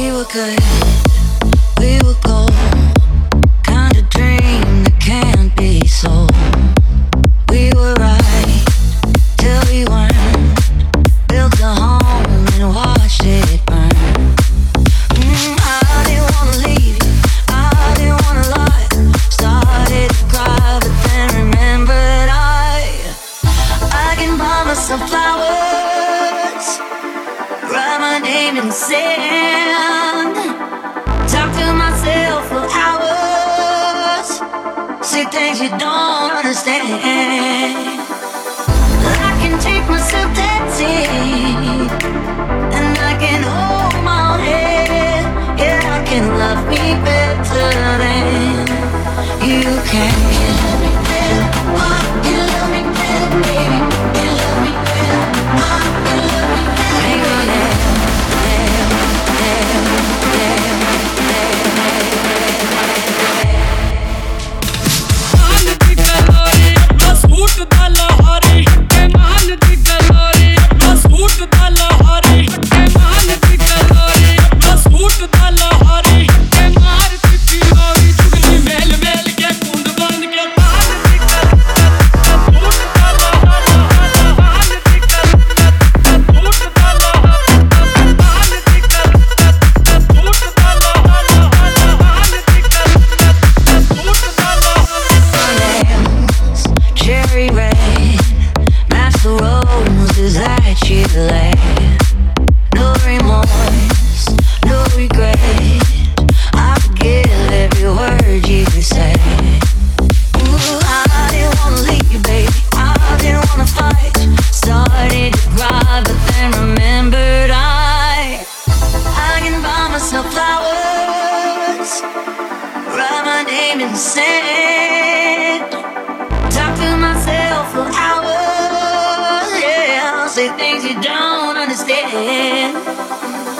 were good, we were gold. Kind of dream that can't be sold. We were right till we weren't. Built a home and watched it burn. I didn't wanna leave, I didn't wanna lie. Started to cry, but then remembered I can buy myself flowers, write my name in sand, talk to myself for hours, say things you don't understand. I can take myself dancing, and I can hold my own head. Yeah, I can love me better than you can. You love me better, baby. You love me better. You love me better. Flowers, write my name in sand, talk to myself for hours. Yeah, I'll say things you don't understand.